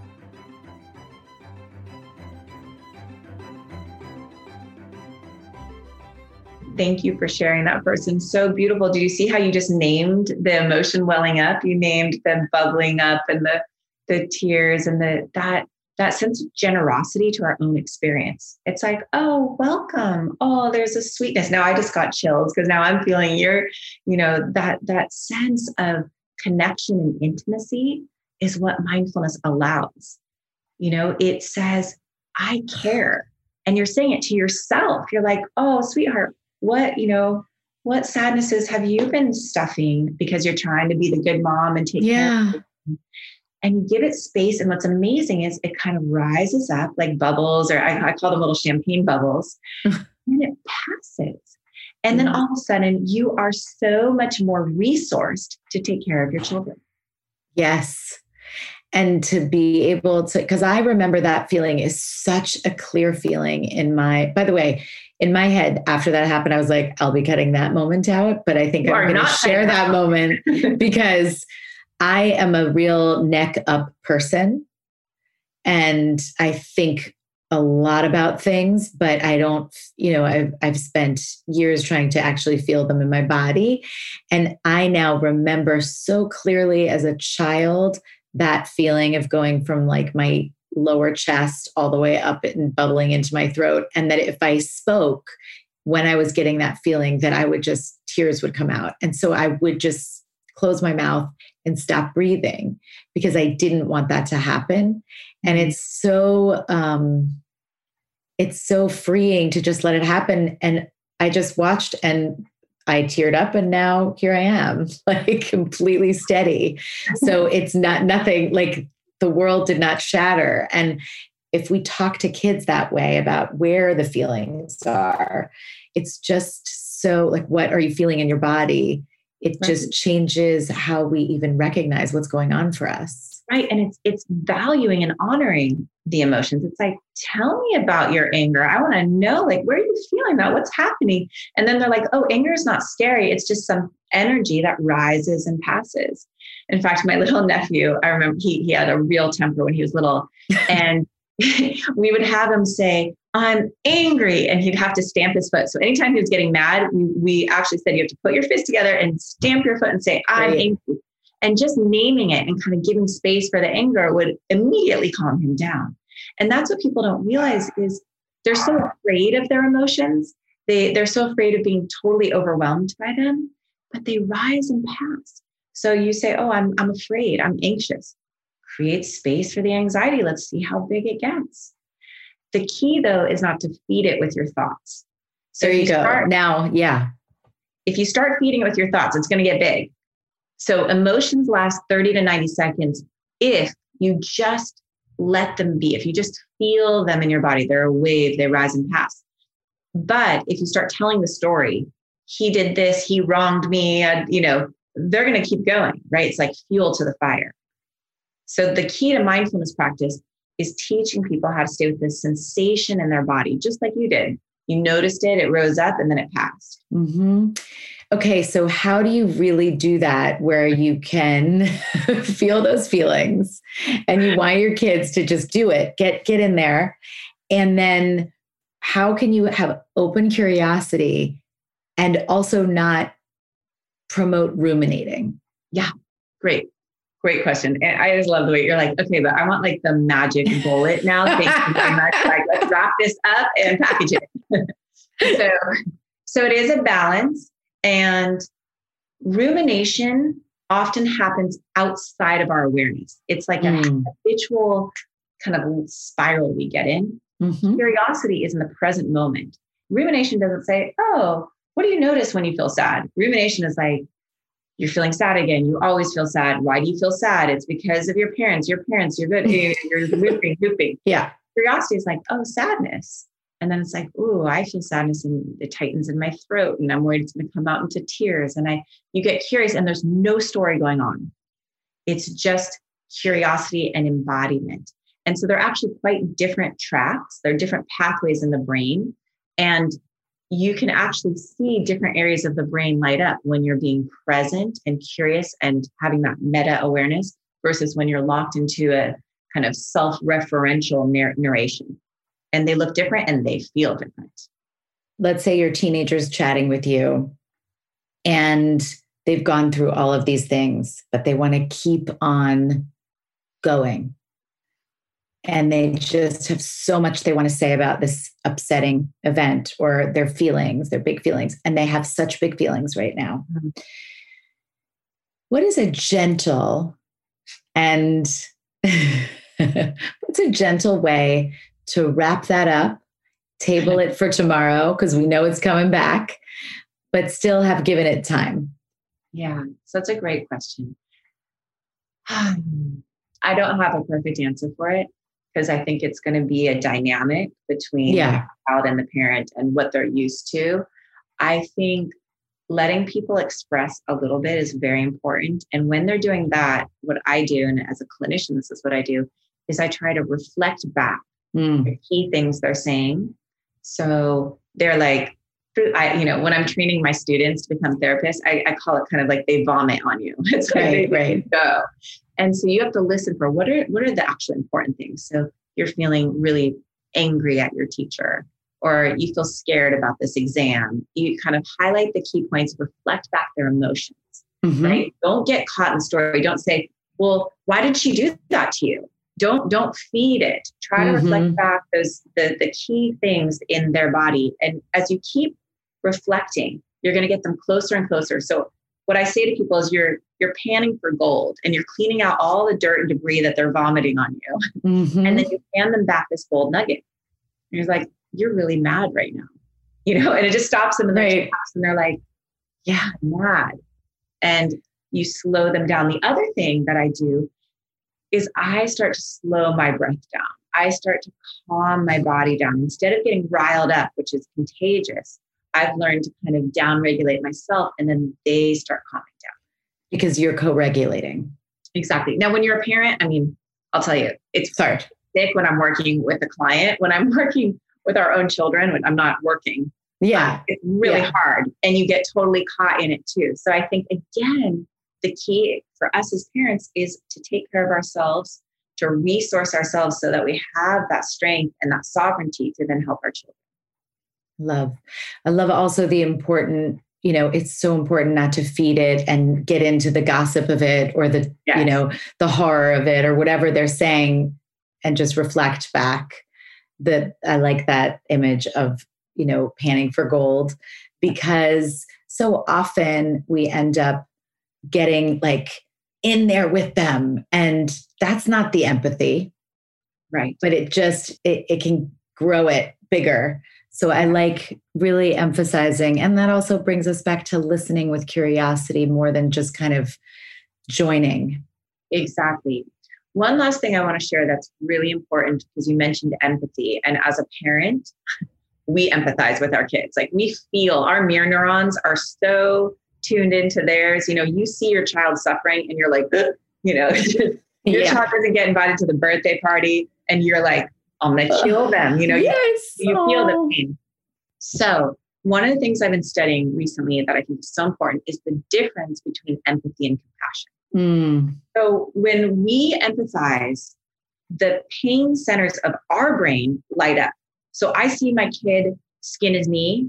Thank you for sharing that, person. So beautiful. Did you see how you just named the emotion welling up? You named them bubbling up and the the tears and the that that sense of generosity to our own experience. It's like, oh, welcome. Oh, there's a sweetness. Now I just got chills because now I'm feeling your, you know, that that sense of connection and intimacy is what mindfulness allows. You know, it says, I care. And you're saying it to yourself. You're like, oh, sweetheart, what, you know, what sadnesses have you been stuffing because you're trying to be the good mom and take yeah. care of it? And you give it space. And what's amazing is it kind of rises up like bubbles, or I, I call them little champagne bubbles, and it passes. And then all of a sudden you are so much more resourced to take care of your children. Yes. And to be able to, because I remember that feeling is such a clear feeling in my, by the way, in my head, after that happened, I was like, I'll be cutting that moment out, but I think you I'm going to share that moment because I am a real neck up person. And I think a lot about things, but I don't, you know, I've, I've spent years trying to actually feel them in my body. And I now remember so clearly as a child, that feeling of going from like my lower chest all the way up and bubbling into my throat. And that if I spoke when I was getting that feeling, that I would just, tears would come out. And so I would just close my mouth and stop breathing because I didn't want that to happen. And it's so, um, it's so freeing to just let it happen. And I just watched and I teared up and now here I am, like completely steady. So it's not nothing, like the world did not shatter. And if we talk to kids that way about where the feelings are, it's just so like, what are you feeling in your body? It right. just changes how we even recognize what's going on for us. Right. And it's it's valuing and honoring the emotions. It's like, tell me about your anger. I want to know, like, where are you feeling about? What's happening? And then they're like, oh, anger is not scary. It's just some energy that rises and passes. In fact, my little nephew, I remember he he had a real temper when he was little. And we would have him say, I'm angry. And he'd have to stamp his foot. So anytime he was getting mad, we, we actually said, you have to put your fist together and stamp your foot and say, I'm right. angry. And just naming it and kind of giving space for the anger would immediately calm him down. And that's what people don't realize is they're so afraid of their emotions. They, they're so afraid of being totally overwhelmed by them, but they rise and pass. So you say, oh, I'm, I'm afraid, I'm anxious. Create space for the anxiety. Let's see how big it gets. The key though, is not to feed it with your thoughts. So there you, you go. Start, now, yeah. If you start feeding it with your thoughts, it's going to get big. So emotions last thirty to ninety seconds if you just let them be, if you just feel them in your body. They're a wave, they rise and pass. But if you start telling the story, he did this, he wronged me, and, you know, they're going to keep going, right? It's like fuel to the fire. So the key to mindfulness practice is teaching people how to stay with this sensation in their body, just like you did. You noticed it, it rose up, and then it passed. Mm-hmm. Okay, so how do you really do that where you can feel those feelings and you want your kids to just do it, get get in there, and then how can you have open curiosity and also not promote ruminating? Yeah, great. Great question. And I just love the way you're like, okay, but I want like the magic bullet now. Thank you very much. Like, let's wrap this up and package it. so, so it is a balance. And rumination often happens outside of our awareness. It's like mm. a habitual kind of spiral we get in. Mm-hmm. Curiosity is in the present moment. Rumination doesn't say, oh, what do you notice when you feel sad? Rumination is like, you're feeling sad again. You always feel sad. Why do you feel sad? It's because of your parents. Your parents, you're good. You're whooping, whooping. Yeah. Curiosity is like, oh, sadness. And then it's like, oh, I feel sadness and it tightens in my throat. And I'm worried it's going to come out into tears. And I, you get curious and there's no story going on. It's just curiosity and embodiment. And so they're actually quite different tracks. They're different pathways in the brain. And you can actually see different areas of the brain light up when you're being present and curious and having that meta awareness versus when you're locked into a kind of self-referential narr- narration. And they look different and they feel different. Let's say your teenager's chatting with you and they've gone through all of these things, but they want to keep on going. And they just have so much they want to say about this upsetting event or their feelings, their big feelings. And they have such big feelings right now. Mm-hmm. What is a gentle and what's a gentle way to wrap that up, table it for tomorrow, because we know it's coming back, but still have given it time? Yeah, so that's a great question. I don't have a perfect answer for it, because I think it's going to be a dynamic between yeah. the child and the parent and what they're used to. I think letting people express a little bit is very important. And when they're doing that, what I do, and as a clinician, this is what I do, is I try to reflect back mm. the key things they're saying. So they're like, I, you know, when I'm training my students to become therapists, I, I call it kind of like they vomit on you. It's like right, they right. go. And so you have to listen for what are what are the actual important things. So you're feeling really angry at your teacher, or you feel scared about this exam. You kind of highlight the key points, reflect back their emotions, mm-hmm. right? Don't get caught in the story. Don't say, well, why did she do that to you? Don't don't feed it. Try to mm-hmm. reflect back those the, the key things in their body. And as you keep reflecting, you're going to get them closer and closer. So what I say to people is you're you're panning for gold and you're cleaning out all the dirt and debris that they're vomiting on you. Mm-hmm. And then you hand them back this gold nugget. And you're like, you're really mad right now. You know, and it just stops them in their right. tracks and they're like, yeah, I'm mad. And you slow them down. The other thing that I do is I start to slow my breath down. I start to calm my body down. Instead of getting riled up, which is contagious, I've learned to kind of down-regulate myself, and then they start calming down. Because you're co-regulating. Exactly. Now, when you're a parent, I mean, I'll tell you, it's hard. Sick when I'm working with a client. When I'm working with our own children, when I'm not working, yeah, it's really yeah. hard, and you get totally caught in it too. So I think, again, the key for us as parents is to take care of ourselves, to resource ourselves so that we have that strength and that sovereignty to then help our children. Love. I love also the important, you know, it's so important not to feed it and get into the gossip of it or the, yes. you know, the horror of it or whatever they're saying, and just reflect back. That I like that image of, you know, panning for gold, because so often we end up getting like in there with them, and that's not the empathy. Right. But it just, it, it can grow it bigger. So I like really emphasizing, and that also brings us back to listening with curiosity more than just kind of joining. Exactly. One last thing I want to share that's really important, because you mentioned empathy. And as a parent, we empathize with our kids. Like we feel, our mirror neurons are so tuned into theirs. You know, you see your child suffering and you're like, ugh, you know, your yeah. child doesn't get invited to the birthday party and you're like, I'm going to kill them. You know, yes. you, you feel the pain. So one of the things I've been studying recently that I think is so important is the difference between empathy and compassion. Mm. So when we empathize, the pain centers of our brain light up. So I see my kid skin his knee.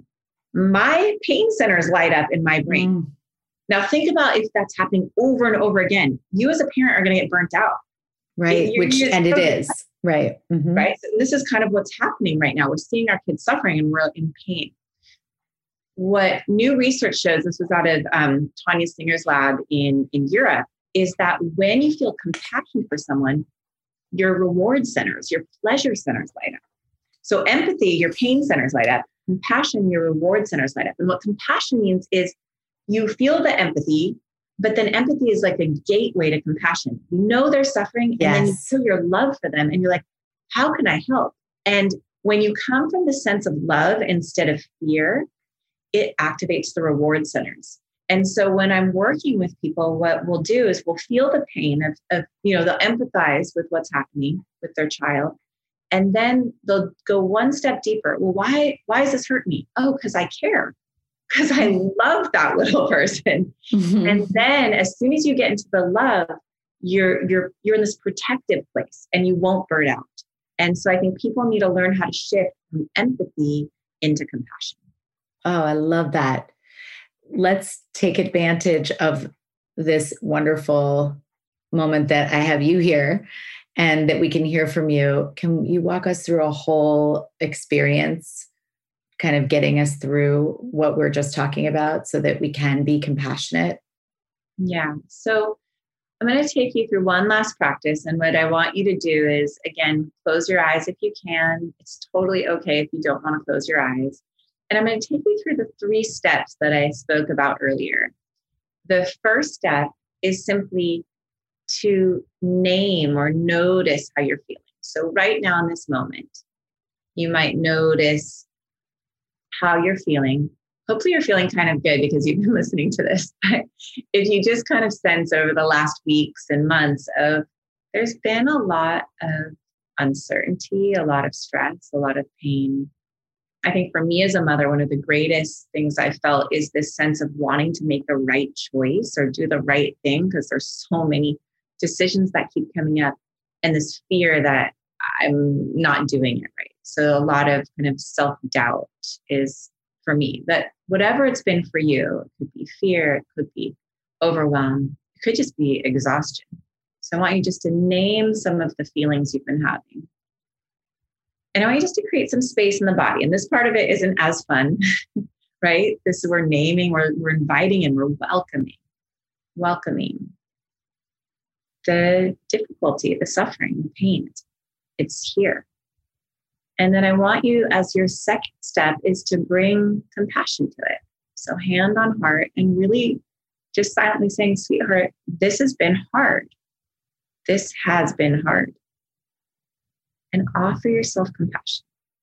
My pain centers light up in my brain. Mm. Now think about if that's happening over and over again. You as a parent are going to get burnt out. Right. It, Which, and it is. Right. Mm-hmm. Right. So this is kind of what's happening right now. We're seeing our kids suffering and we're in pain. what new research shows, this was out of um, Tanya Singer's lab in, in Europe, is that when you feel compassion for someone, your reward centers, your pleasure centers light up. So empathy, your pain centers light up. Compassion, your reward centers light up. And what compassion means is you feel the empathy, but then empathy is like a gateway to compassion. You know they're suffering, Yes. and then you feel your love for them, and you're like, how can I help? And when you come from the sense of love instead of fear, it activates the reward centers. And so when I'm working with people, what we'll do is we'll feel the pain of, of, you know, they'll empathize with what's happening with their child. And then they'll go one step deeper. Well, why, why does this hurt me? Oh, because I care. Because I love that little person. Mm-hmm. And then as soon as you get into the love, you're, you're, you're in this protective place and you won't burn out. And so I think people need to learn how to shift from empathy into compassion. Oh, I love that. Let's take advantage of this wonderful moment that I have you here and that we can hear from you. Can you walk us through a whole experience, kind of getting us through what we're just talking about so that we can be compassionate? Yeah. So I'm going to take you through one last practice. And what I want you to do is, again, close your eyes if you can. It's totally okay if you don't want to close your eyes. And I'm going to take you through the three steps that I spoke about earlier. The first step is simply to name or notice how you're feeling. So right now in this moment, you might notice how you're feeling. Hopefully you're feeling kind of good because you've been listening to this. If you just kind of sense over the last weeks and months of, there's been a lot of uncertainty, a lot of stress, a lot of pain. I think for me as a mother, one of the greatest things I felt is this sense of wanting to make the right choice or do the right thing, because there's so many decisions that keep coming up, and this fear that I'm not doing it right. So a lot of kind of self-doubt is for me, that whatever it's been for you, it could be fear, it could be overwhelm, it could just be exhaustion. So I want you just to name some of the feelings you've been having. And I want you just to create some space in the body. And this part of it isn't as fun, right? This is we're naming, we're, we're inviting, and we're welcoming, welcoming the difficulty, the suffering, the pain. It's here. And then I want you, as your second step, is to bring compassion to it. So hand on heart and really just silently saying, sweetheart, this has been hard. This has been hard. And offer yourself compassion.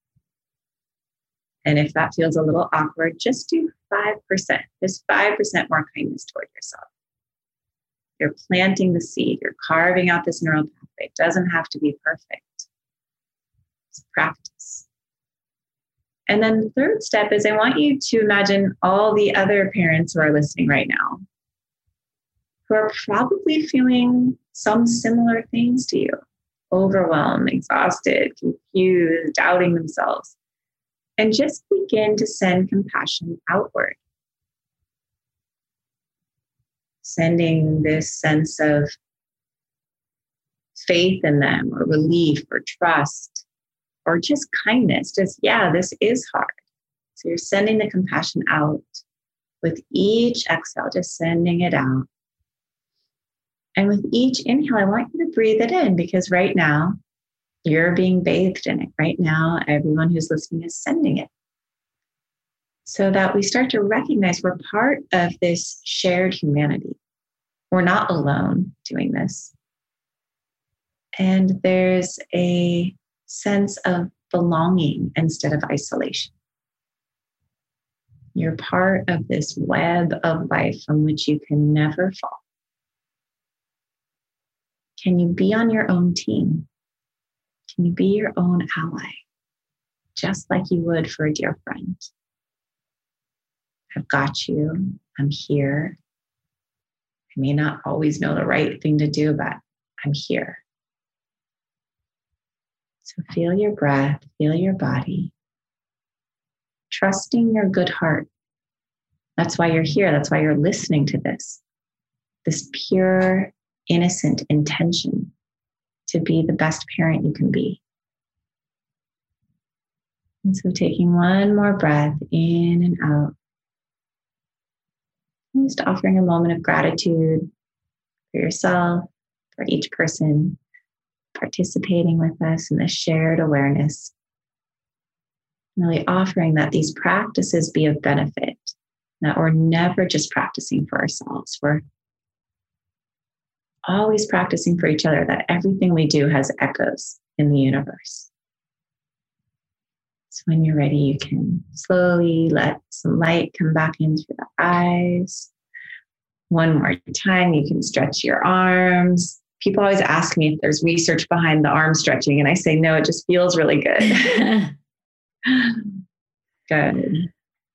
And if that feels a little awkward, just do five percent. Just five percent more kindness toward yourself. You're planting the seed. You're carving out this neural pathway. It doesn't have to be perfect. It's practice. And then the third step is I want you to imagine all the other parents who are listening right now who are probably feeling some similar things to you. Overwhelmed, exhausted, confused, doubting themselves. And just begin to send compassion outward. Sending this sense of faith in them, or relief, or trust, or just kindness. Just, yeah, this is hard. So you're sending the compassion out with each exhale, just sending it out. And with each inhale, I want you to breathe it in, because right now you're being bathed in it. Right now, everyone who's listening is sending it. So that we start to recognize we're part of this shared humanity. We're not alone doing this. And there's a sense of belonging instead of isolation. You're part of this web of life from which you can never fall. Can you be on your own team? Can you be your own ally? Just like you would for a dear friend. I've got you. I'm here. I may not always know the right thing to do, but I'm here. So feel your breath, feel your body. Trusting your good heart. That's why you're here. That's why you're listening to this. This pure, innocent intention to be the best parent you can be. And so taking one more breath in and out, Just offering a moment of gratitude for yourself, for each person participating with us in this shared awareness. Really offering that these practices be of benefit, that we're never just practicing for ourselves. We're always practicing for each other, that everything we do has echoes in the universe. So when you're ready, you can slowly let some light come back in through the eyes. One more time, you can stretch your arms. People always ask me if there's research behind the arm stretching, and I say, no, it just feels really good. Good.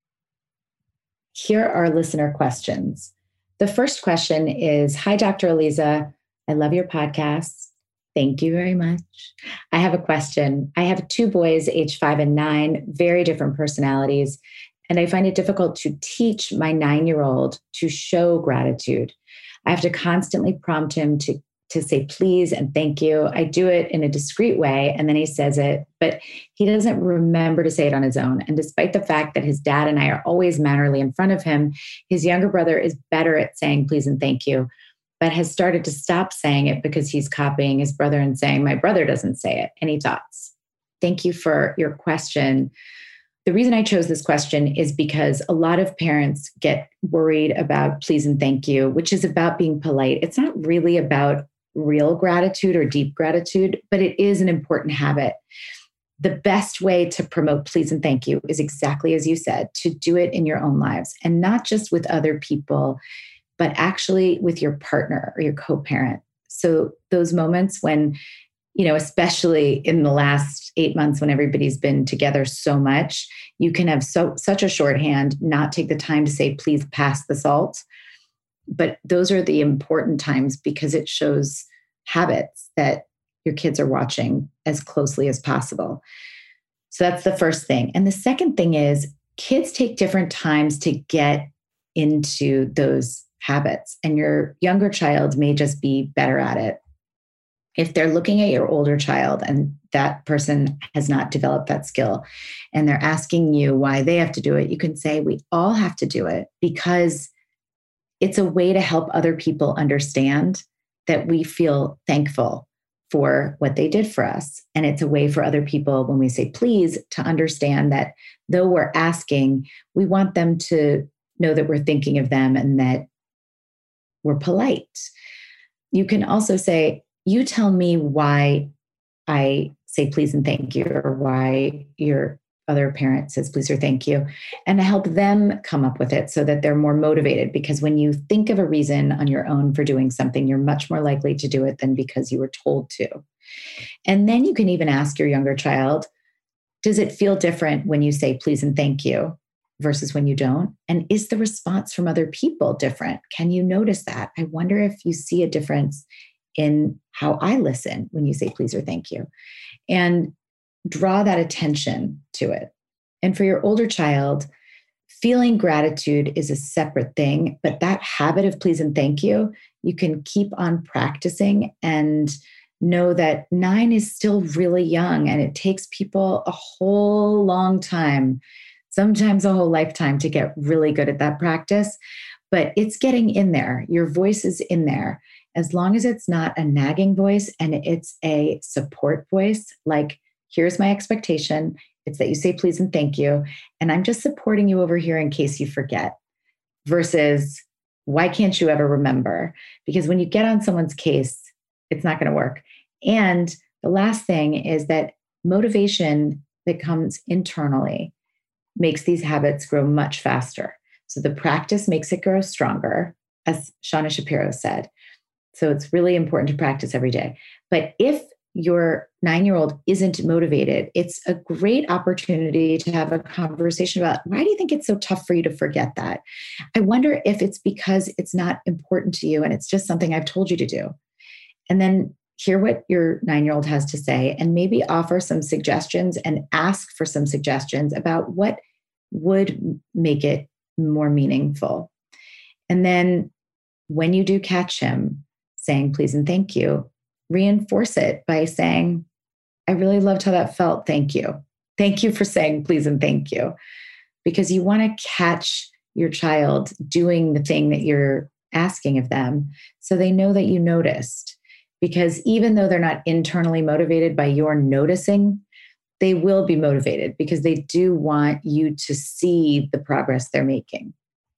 Here are listener questions. The first question is, hi, Doctor Aliza. I love your podcast. Thank you very much. I have a question. I have two boys, age five and nine, very different personalities, and I find it difficult to teach my nine-year-old to show gratitude. I have to constantly prompt him to, to say please and thank you. I do it in a discreet way, and then he says it, but he doesn't remember to say it on his own. And despite the fact that his dad and I are always mannerly in front of him, his younger brother is better at saying please and thank you, but has started to stop saying it because he's copying his brother and saying, my brother doesn't say it. Any thoughts? Thank you for your question. The reason I chose this question is because a lot of parents get worried about please and thank you, which is about being polite. It's not really about real gratitude or deep gratitude, but it is an important habit. The best way to promote please and thank you is exactly as you said, to do it in your own lives, and not just with other people, but actually with your partner or your co-parent. So those moments when, you know, especially in the last eight months when everybody's been together so much, you can have so such a shorthand, not take the time to say, please pass the salt. But those are the important times because it shows habits that your kids are watching as closely as possible. So that's the first thing. And the second thing is kids take different times to get into those habits, and your younger child may just be better at it. If they're looking at your older child and that person has not developed that skill and they're asking you why they have to do it, you can say, we all have to do it because it's a way to help other people understand that we feel thankful for what they did for us. And it's a way for other people, when we say please, to understand that though we're asking, we want them to know that we're thinking of them and that we're polite. You can also say, you tell me why I say please and thank you, or why your other parent says please or thank you, and to help them come up with it so that they're more motivated. Because when you think of a reason on your own for doing something, you're much more likely to do it than because you were told to. And then you can even ask your younger child, does it feel different when you say please and thank you versus when you don't? And is the response from other people different? Can you notice that? I wonder if you see a difference in how I listen when you say please or thank you, and draw that attention to it. And for your older child, feeling gratitude is a separate thing, but that habit of please and thank you, you can keep on practicing and know that nine is still really young, and it takes people a whole long time, sometimes a whole lifetime, to get really good at that practice. But it's getting in there. Your voice is in there. As long as it's not a nagging voice and it's a support voice, like, here's my expectation. It's that you say please and thank you, and I'm just supporting you over here in case you forget, versus why can't you ever remember? Because when you get on someone's case, it's not going to work. And the last thing is that motivation that comes internally makes these habits grow much faster. So the practice makes it grow stronger, as Shauna Shapiro said. So it's really important to practice every day. But if your nine-year-old isn't motivated, it's a great opportunity to have a conversation about, why do you think it's so tough for you to forget that? I wonder if it's because it's not important to you and it's just something I've told you to do. And then hear what your nine-year-old has to say, and maybe offer some suggestions and ask for some suggestions about what would make it more meaningful. And then when you do catch him saying please and thank you, reinforce it by saying, I really loved how that felt. Thank you. Thank you for saying please and thank you. Because you want to catch your child doing the thing that you're asking of them so they know that you noticed. Because even though they're not internally motivated by your noticing, they will be motivated because they do want you to see the progress they're making.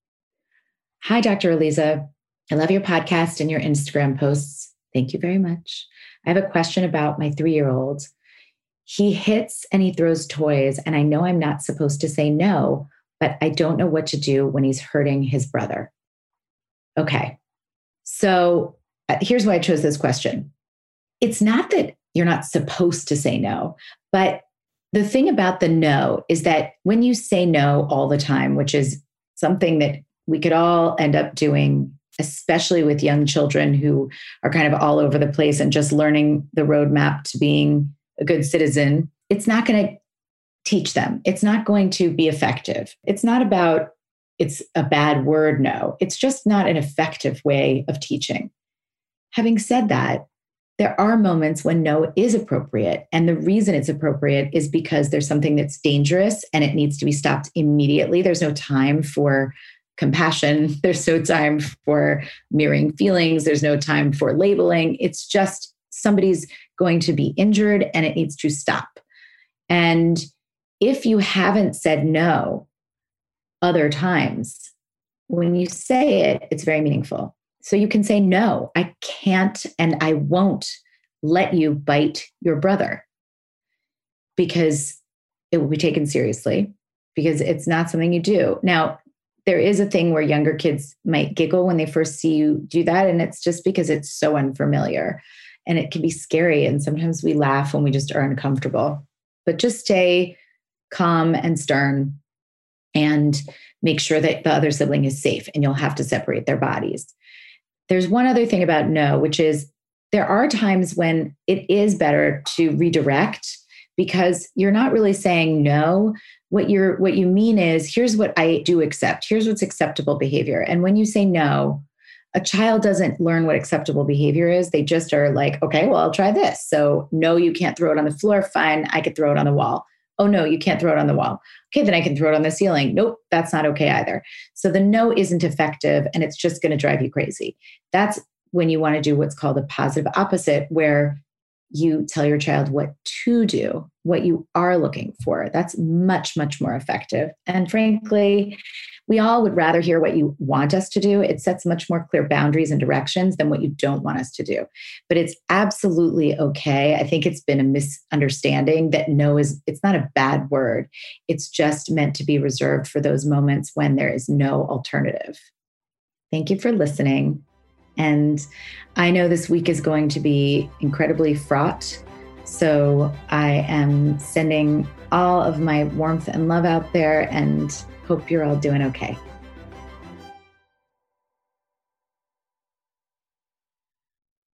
Hi, Doctor Aliza. I love your podcast and your Instagram posts. Thank you very much. I have a question about my three-year-old. He hits and he throws toys, and I know I'm not supposed to say no, but I don't know what to do when he's hurting his brother. Okay, so uh, here's why I chose this question. It's not that you're not supposed to say no, but the thing about the no is that when you say no all the time, which is something that we could all end up doing, especially with young children who are kind of all over the place and just learning the roadmap to being a good citizen, it's not going to teach them. It's not going to be effective. It's not about it's a bad word, no. It's just not an effective way of teaching. Having said that, there are moments when no is appropriate. And the reason it's appropriate is because there's something that's dangerous and it needs to be stopped immediately. There's no time for compassion. There's no time for mirroring feelings. There's no time for labeling. It's just somebody's going to be injured and it needs to stop. And if you haven't said no other times, when you say it, it's very meaningful. So you can say, no, I can't and I won't let you bite your brother because it will be taken seriously, because it's not something you do. Now, there is a thing where younger kids might giggle when they first see you do that. And it's just because it's so unfamiliar and it can be scary. And sometimes we laugh when we just are uncomfortable. But just stay calm and stern and make sure that the other sibling is safe, and you'll have to separate their bodies. There's one other thing about no, which is there are times when it is better to redirect because you're not really saying no. What you're, what you mean is, here's what I do accept. Here's what's acceptable behavior. And when you say no, a child doesn't learn what acceptable behavior is. They just are like, okay, well, I'll try this. So no, you can't throw it on the floor. Fine, I could throw it on the wall. Oh no, you can't throw it on the wall. Okay, then I can throw it on the ceiling. Nope, that's not okay either. So the no isn't effective and it's just going to drive you crazy. That's when you want to do what's called a positive opposite, where you tell your child what to do, what you are looking for. That's much, much more effective. And frankly, we all would rather hear what you want us to do. It sets much more clear boundaries and directions than what you don't want us to do. But it's absolutely okay. I think it's been a misunderstanding that no is, it's not a bad word. It's just meant to be reserved for those moments when there is no alternative. Thank you for listening. And I know this week is going to be incredibly fraught. So I am sending all of my warmth and love out there and hope you're all doing okay.